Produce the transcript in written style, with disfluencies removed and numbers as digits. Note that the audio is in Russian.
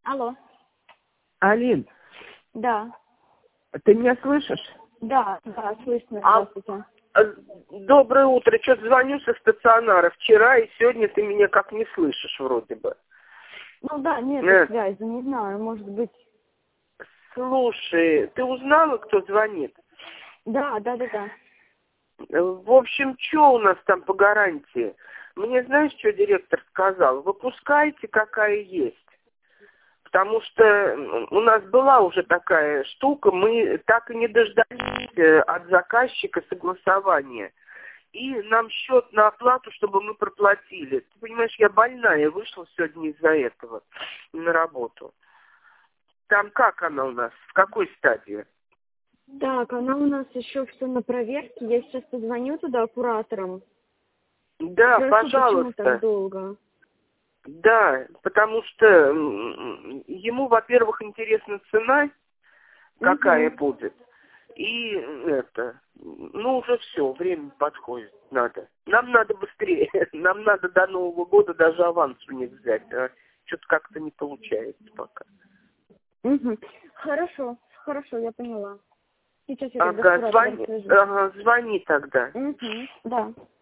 Алло. Алин, Да. ты меня слышишь? Да, слышно. Здравствуйте. Доброе утро. Что-то звоню со стационара вчера, и сегодня ты меня как не слышишь вроде бы. Ну да, нет связи, не знаю, может быть. Слушай, ты узнала, кто звонит? Да. В общем, что у нас там по гарантии? Мне знаешь, что директор сказал? Выпускайте, какая есть. Потому что у нас была уже такая штука, мы так и не дождались от заказчика согласования. И нам счет на оплату, чтобы мы проплатили. Ты понимаешь, я больная, вышла сегодня из-за этого на работу. Там как она у нас? В какой стадии? Так, она у нас еще все на проверке. Я сейчас позвоню туда кураторам. Да, Спрошу, пожалуйста. почему так долго? Да, потому что ему, во-первых, интересна цена, какая будет. И уже все, время подходит, надо. Нам надо быстрее, нам надо до Нового года даже аванс у них взять, а что-то как-то не получается пока. Хорошо, я поняла. Сейчас я тогда с куратором свяжусь. Звони тогда. Да.